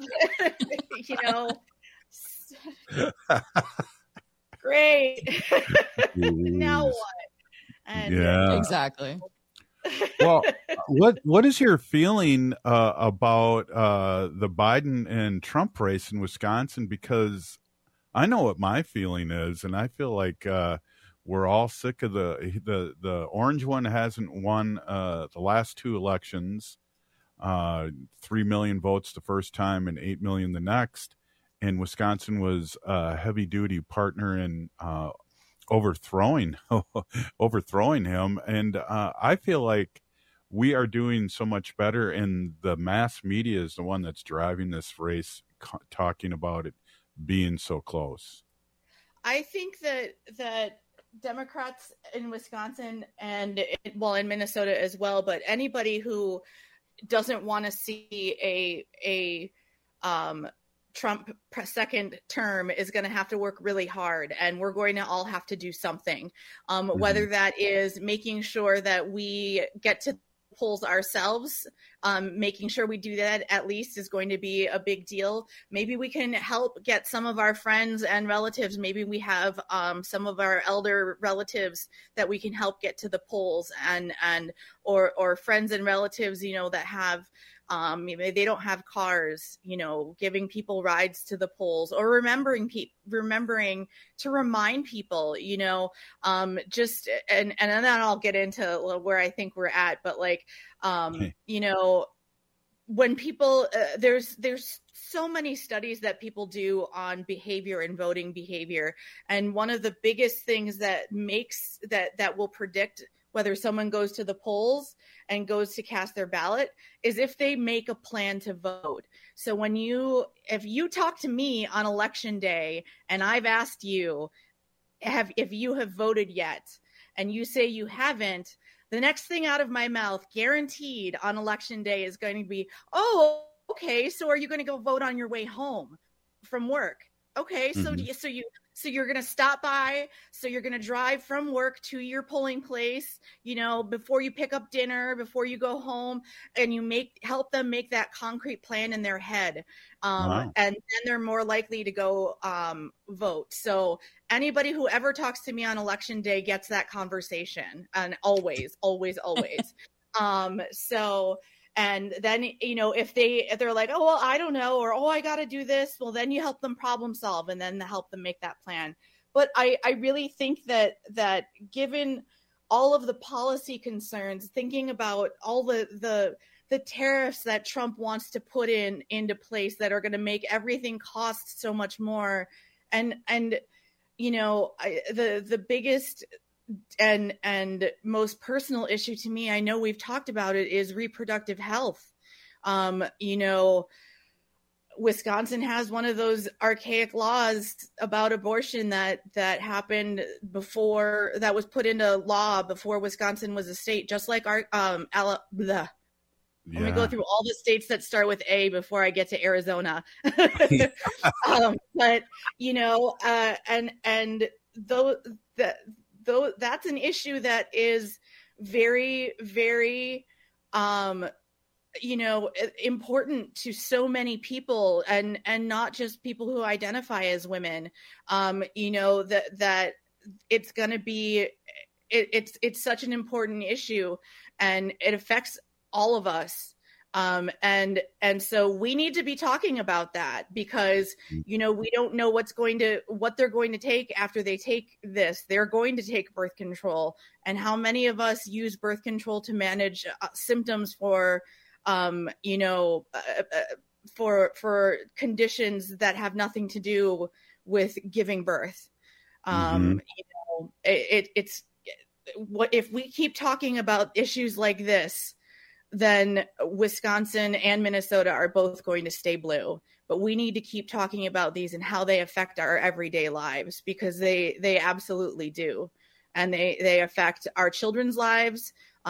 Great. Now what? And, exactly. Well, what is your feeling about the Biden and Trump race in Wisconsin? Because I know what my feeling is, and I feel like we're all sick of the orange one hasn't won the last two elections, 3 million votes the first time and 8 million the next. And Wisconsin was a heavy duty partner in overthrowing him. And I feel like we are doing so much better, and the mass media is the one that's driving this race, talking about it being so close. I think that Democrats in Wisconsin and in Minnesota as well, but anybody who doesn't want to see a Trump second term is going to have to work really hard, and we're going to all have to do something, whether that is making sure that we get to polls ourselves. Making sure we do that at least is going to be a big deal. Maybe we can help get some of our friends and relatives. Maybe we have some of our elder relatives that we can help get to the polls, or friends and relatives, that have maybe they don't have cars, giving people rides to the polls, or remembering to remind people, just and then I'll get into where I think we're at, but when people there's so many studies that people do on behavior and voting behavior, and one of the biggest things that makes that will predict whether someone goes to the polls and goes to cast their ballot is if they make a plan to vote. So if you talk to me on election day and I've asked you if you have voted yet, and you say you haven't, the next thing out of my mouth, guaranteed on election day, is going to be, oh, okay, so are you going to go vote on your way home from work? Okay, so you're going to stop by, so you're going to drive from work to your polling place, before you pick up dinner, before you go home, and you help them make that concrete plan in their head. And then they're more likely to go vote. So anybody who ever talks to me on election day gets that conversation, and always. And then, if they're like, oh, well, I don't know, or, oh, I got to do this. Well, then you help them problem solve, and then help them make that plan. But I really think that given all of the policy concerns, thinking about all the tariffs that Trump wants to put into place that are going to make everything cost so much more. And the biggest and most personal issue to me, I know we've talked about it, is reproductive health. Wisconsin has one of those archaic laws about abortion that happened before, that was put into law before Wisconsin was a state, just like our Let me go through all the states that start with A before I get to Arizona. But though that's an issue that is very, very important to so many people, and not just people who identify as women. That it's going to be, it's such an important issue, and it affects all of us. And so we need to be talking about that, because, we don't know what they're going to take after they take this. They're going to take birth control, and how many of us use birth control to manage symptoms for conditions that have nothing to do with giving birth. It's what if we keep talking about issues like this, then Wisconsin and Minnesota are both going to stay blue. But we need to keep talking about these and how they affect our everyday lives, because they absolutely do. And they affect our children's lives.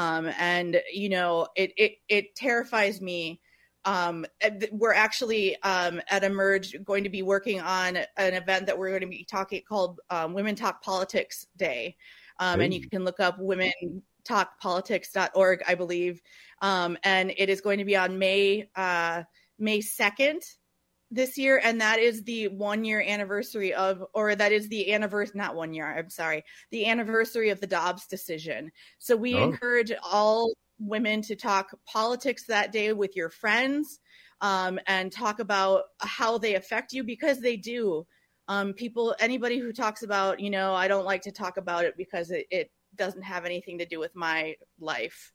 It terrifies me. We're actually at Emerge going to be working on an event that we're going to be talking called Women Talk Politics Day. And you can look up womentalkpolitics.org, I believe. And it is going to be on May 2nd this year. And that is the 1 year anniversary the anniversary of the Dobbs decision. So we encourage all women to talk politics that day with your friends, and talk about how they affect you, because they do. Anybody who talks about, I don't like to talk about it because it doesn't have anything to do with my life.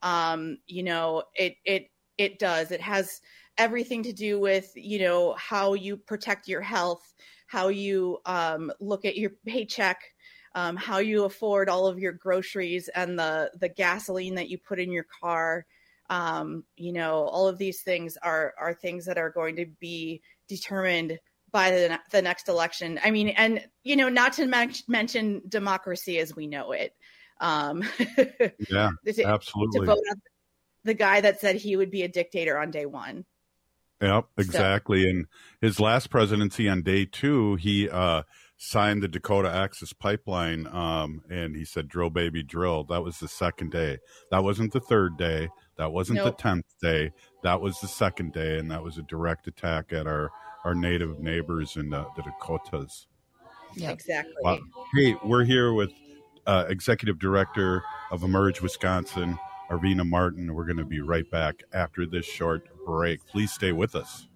It does. It has everything to do with, how you protect your health, how you look at your paycheck, how you afford all of your groceries and the gasoline that you put in your car. All of these things are things that are going to be determined by the next election. I mean, and, not to mention democracy as we know it. Yeah, absolutely. To vote on the guy that said he would be a dictator on day one. Yep, exactly. So. And his last presidency on day 2, he signed the Dakota Access Pipeline, and he said, "Drill, baby, drill." That was the second day. That wasn't the third day. That wasn't the 10th day. That was the second day, and that was a direct attack at our native neighbors in the Dakotas. Yeah, exactly. Hey, we're here with Executive Director of Emerge Wisconsin, Arvina Martin. We're going to be right back after this short break. Please stay with us.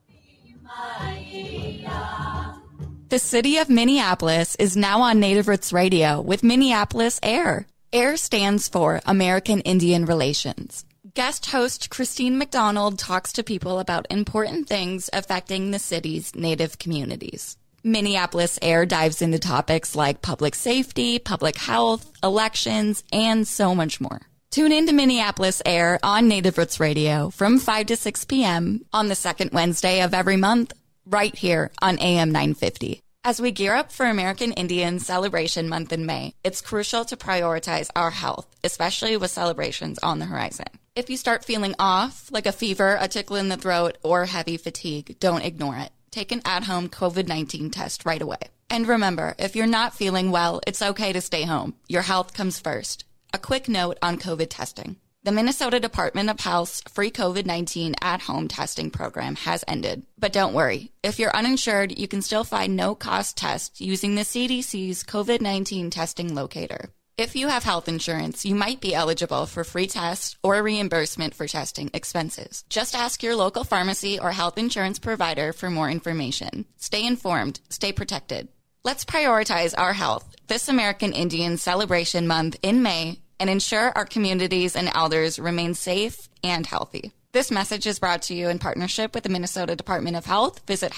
The city of Minneapolis is now on Native Roots Radio with Minneapolis AIR. AIR stands for American Indian Relations. Guest host Christine McDonald talks to people about important things affecting the city's Native communities. Minneapolis AIR dives into topics like public safety, public health, elections, and so much more. Tune in to Minneapolis AIR on Native Roots Radio from 5 to 6 p.m. on the second Wednesday of every month, right here on AM 950. As we gear up for American Indian Celebration Month in May, it's crucial to prioritize our health, especially with celebrations on the horizon. If you start feeling off, like a fever, a tickle in the throat, or heavy fatigue, don't ignore it. Take an at-home COVID-19 test right away. And remember, if you're not feeling well, it's okay to stay home. Your health comes first. A quick note on COVID testing. The Minnesota Department of Health's free COVID-19 at-home testing program has ended. But don't worry. If you're uninsured, you can still find no-cost tests using the CDC's COVID-19 testing locator. If you have health insurance, you might be eligible for free tests or reimbursement for testing expenses. Just ask your local pharmacy or health insurance provider for more information. Stay informed. Stay protected. Let's prioritize our health this American Indian Celebration Month in May and ensure our communities and elders remain safe and healthy. This message is brought to you in partnership with the Minnesota Department of Health. Visit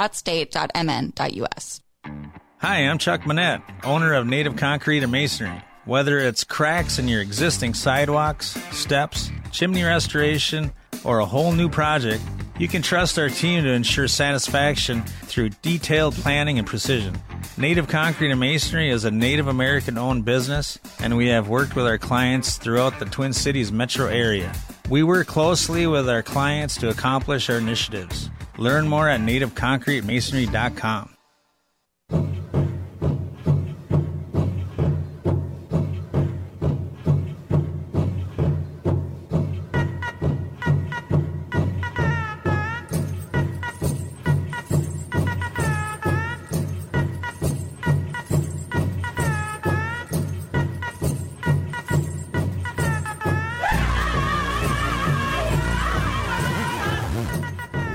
health.state.mn.us. Hi, I'm Chuck Manette, owner of Native Concrete and Masonry. Whether it's cracks in your existing sidewalks, steps, chimney restoration, or a whole new project, you can trust our team to ensure satisfaction through detailed planning and precision. Native Concrete and Masonry is a Native American-owned business, and we have worked with our clients throughout the Twin Cities metro area. We work closely with our clients to accomplish our initiatives. Learn more at nativeconcretemasonry.com.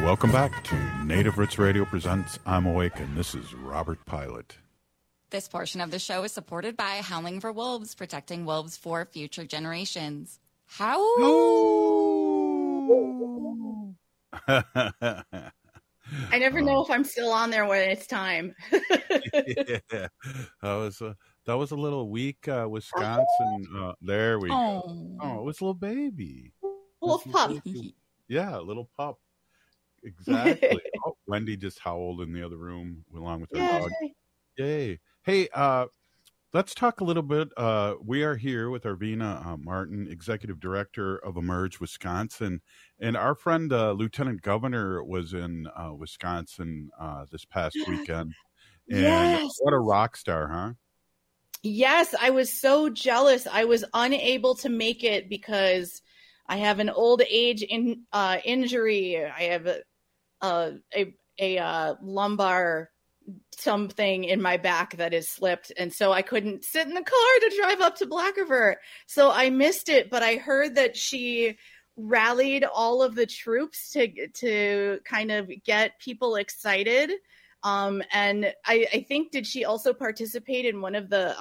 Welcome back to Native Roots Radio presents I'm Awake, and this is Robert Pilot. This portion of the show is supported by Howling for Wolves, protecting wolves for future generations. I never know if I'm still on there when it's time. Yeah, that was a little weak Wisconsin. There we go. Oh, it was a little baby. Little pup. Yeah, a little pup. Exactly. Oh, Wendy just howled in the other room along with her dog. Yay. Hey, let's talk a little bit. We are here with Arvina Martin, Executive Director of Emerge Wisconsin. And our friend, Lieutenant Governor, was in Wisconsin this past weekend. And what a rock star, huh? Yes, I was so jealous. I was unable to make it because I have an old age injury. I have a lumbar something in my back that is slipped, and so I couldn't sit in the car to drive up to Black River. So I missed it, but I heard that she rallied all of the troops to kind of get people excited. And I think, did she also participate in one of the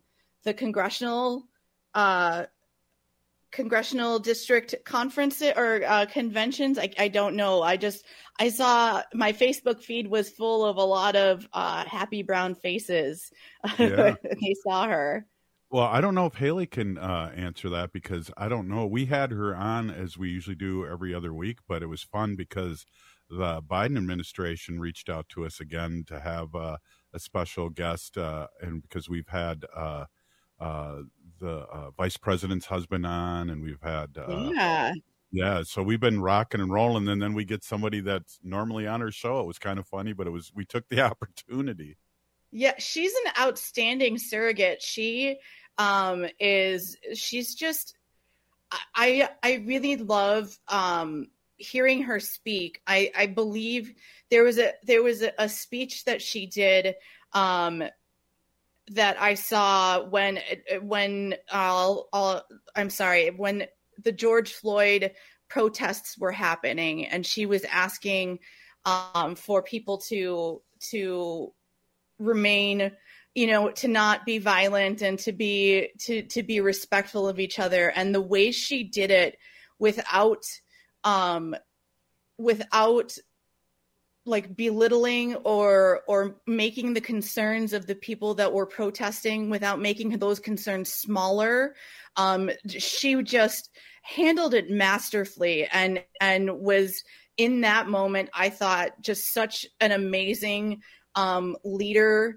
congressional district conferences or conventions? I don't know. I saw my Facebook feed was full of a lot of happy brown faces. Yeah. They saw her. Well, I don't know if Haley can answer that, because I don't know. We had her on, as we usually do every other week, but it was fun because the Biden administration reached out to us again to have a special guest, and because we've had the vice president's husband on, and we've had so we've been rocking and rolling, and then we get somebody that's normally on our show. It was kind of funny, but we took the opportunity. Yeah, she's an outstanding surrogate. She's just, I really love hearing her speak. I believe there was a speech that she did that I saw when the George Floyd protests were happening, and she was asking for people to remain, to not be violent and to be respectful of each other. And the way she did it without like belittling or making the concerns of the people that were protesting, without making those concerns smaller. She just handled it masterfully and was, in that moment, I thought, just such an amazing leader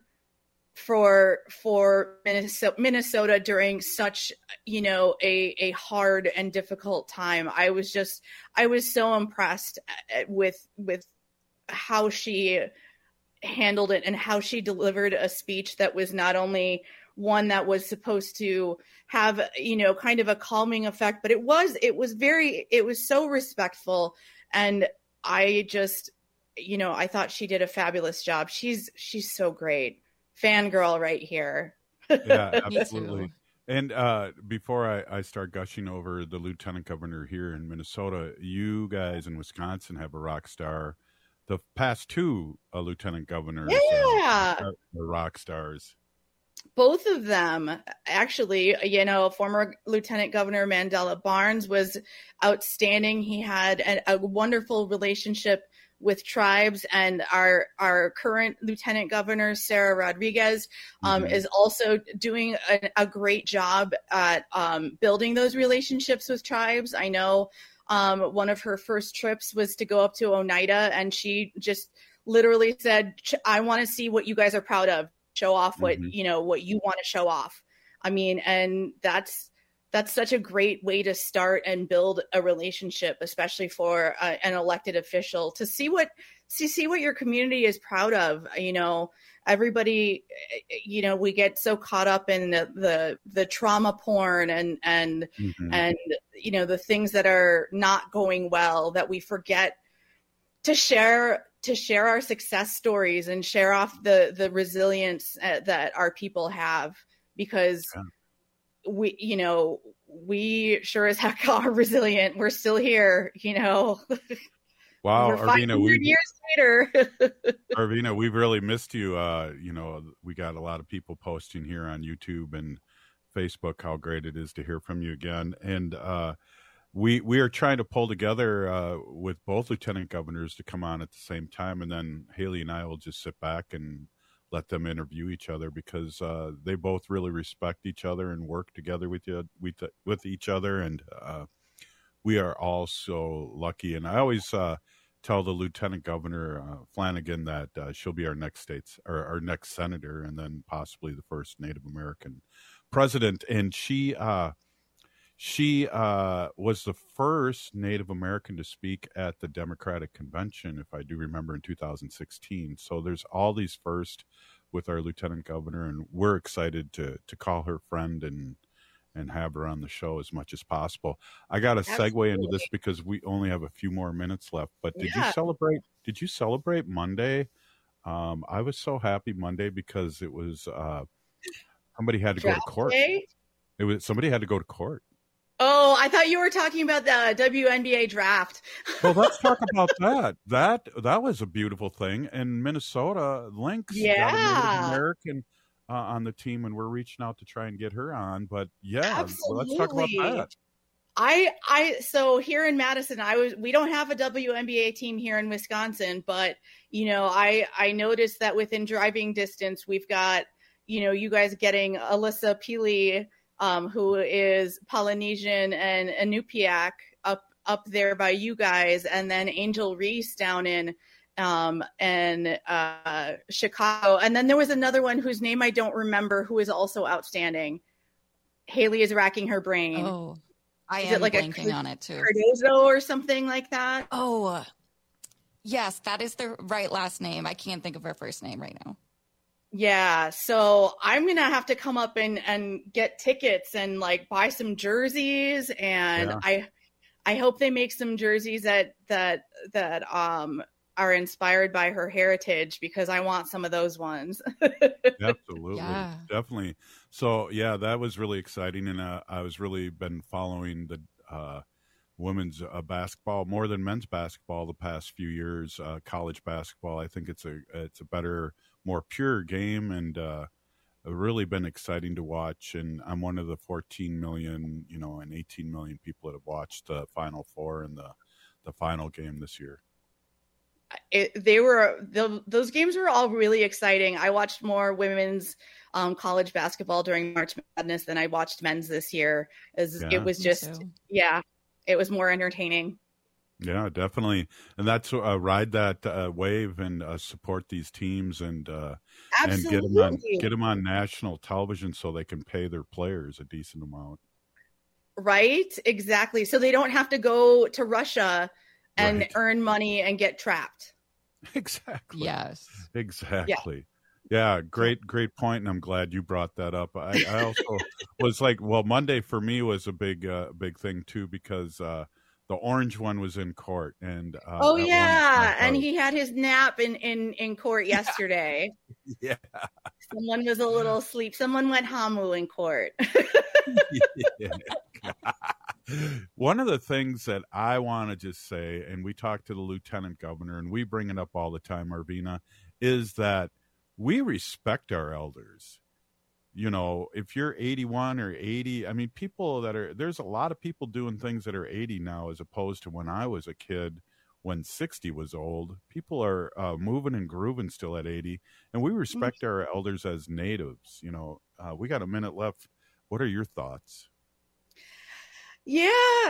for Minnesota during such, a hard and difficult time. I was so impressed with how she handled it and how she delivered a speech that was not only one that was supposed to have, kind of a calming effect, but it was so respectful. And I just, I thought she did a fabulous job. She's so great. Fangirl right here. Yeah, absolutely. And before I start gushing over the lieutenant governor here in Minnesota, you guys in Wisconsin have a rock star. The past two lieutenant governors are rock stars. Both of them, actually, former Lieutenant Governor Mandela Barnes was outstanding. He had a wonderful relationship with tribes, and our current Lieutenant Governor, Sarah Rodriguez, is also doing a great job at building those relationships with tribes. I know one of her first trips was to go up to Oneida, and she just literally said, I want to see what you guys are proud of. Show off what, what you want to show off. I mean, and that's such a great way to start and build a relationship, especially for an elected official, to see what your community is proud of. Everybody, we get so caught up in the trauma porn and the things that are not going well, that we forget to share our success stories and share off the resilience that our people have, because we sure as heck are resilient. We're still here, Wow, Over 500 years later. Arvina, we've really missed you. We got a lot of people posting here on YouTube and Facebook how great it is to hear from you again. And we are trying to pull together with both lieutenant governors to come on at the same time, and then Haley and I will just sit back and let them interview each other, because they both really respect each other and work together with each other, and we are all so lucky. And I always tell the Lieutenant Governor Flanagan that she'll be our next our next senator, and then possibly the first Native American president. And she was the first Native American to speak at the Democratic Convention, if I do remember, in 2016. So there's all these firsts with our Lieutenant Governor, and we're excited to call her friend and have her on the show as much as possible. I got to segue into this because we only have a few more minutes left. But did you celebrate Monday? I was so happy Monday because it was somebody had to go to court. Somebody had to go to court. Oh, I thought you were talking about the WNBA draft. Well, let's talk about that. That was a beautiful thing. And Minnesota Lynx got a Native American on the team, and we're reaching out to try and get her on. But let's talk about that. So here in Madison, we don't have a WNBA team here in Wisconsin, but I noticed that within driving distance, we've got, you guys getting Alyssa Pili, who is Polynesian and Inupiaq up there by you guys, and then Angel Reese down in Chicago, and then there was another one whose name I don't remember, who is also outstanding. Haley is racking her brain. Oh, I am blanking on it too. Cardozo or something like that. Oh, yes, that is the right last name. I can't think of her first name right now. Yeah, so I'm gonna have to come up and get tickets and buy some jerseys, and I hope they make some jerseys that are inspired by her heritage, because I want some of those ones. Absolutely. Definitely. So that was really exciting. And I was really been following the women's basketball more than men's basketball the past few years. College basketball, I think it's a better, more pure game, and really been exciting to watch. And I'm one of the 14 million, and 18 million people that have watched the Final Four and the final game this year. Those games were all really exciting. I watched more women's college basketball during March Madness than I watched men's this year. It was just, it was more entertaining. Yeah, definitely. And that's ride that wave and support these teams and get them on national television so they can pay their players a decent amount. Right, exactly. So they don't have to go to Russia and earn money and get trapped. Exactly. Yes. Exactly. Yeah, great point, and I'm glad you brought that up. I also was Monday for me was a big thing too, because the orange one was in court, and and he had his nap in court yesterday. Yeah. Someone was a little asleep. Someone went hamu in court. One of the things that I want to just say, and we talked to the Lieutenant Governor, and we bring it up all the time, Arvina, is that we respect our elders. If you're 81 or 80, I mean, there's a lot of people doing things that are 80 now, as opposed to when I was a kid, when 60 was old. People are moving and grooving still at 80, and we respect our elders as natives. We got a minute left. What are your thoughts? Yeah,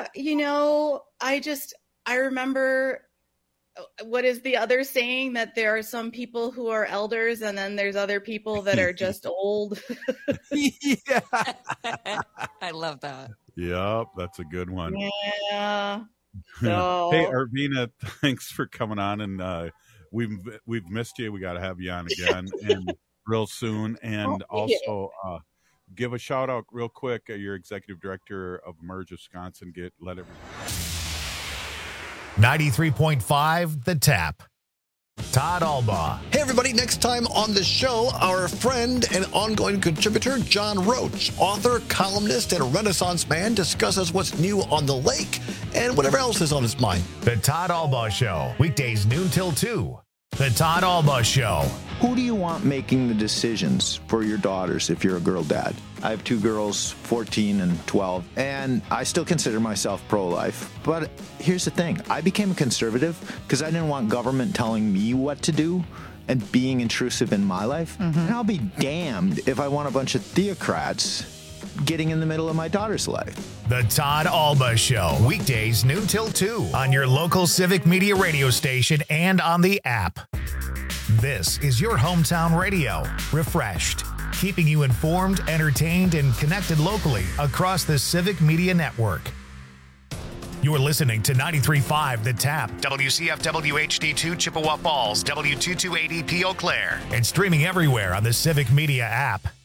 I remember, what is the other saying, that there are some people who are elders and then there's other people that are just old. Yeah. I love that. Yep, that's a good one. Yeah. So... Hey, Arvina, thanks for coming on, and we've missed you. We got to have you on again and real soon. And also give a shout out real quick. Your executive director of Emerge Wisconsin. Let everyone. 93.5 The Tap. Todd Albaugh. Hey, everybody. Next time on the show, our friend and ongoing contributor, John Roach, author, columnist, and Renaissance man, discusses what's new on the lake and whatever else is on his mind. The Todd Albaugh Show, weekdays noon till 2. The Todd Albaugh Show. Who do you want making the decisions for your daughters if you're a girl dad? I have two girls, 14 and 12, and I still consider myself pro-life. But here's the thing. I became a conservative because I didn't want government telling me what to do and being intrusive in my life. And I'll be damned if I want a bunch of theocrats getting in the middle of my daughter's life. The Todd Albaugh Show, weekdays noon till 2 on your local Civic Media radio station and on the app. This is your hometown radio, refreshed, keeping you informed, entertained, and connected locally across the Civic Media Network. You're listening to 93.5 The Tap, WCFW HD2 Chippewa Falls, W228EP Eau Claire, and streaming everywhere on the Civic Media app.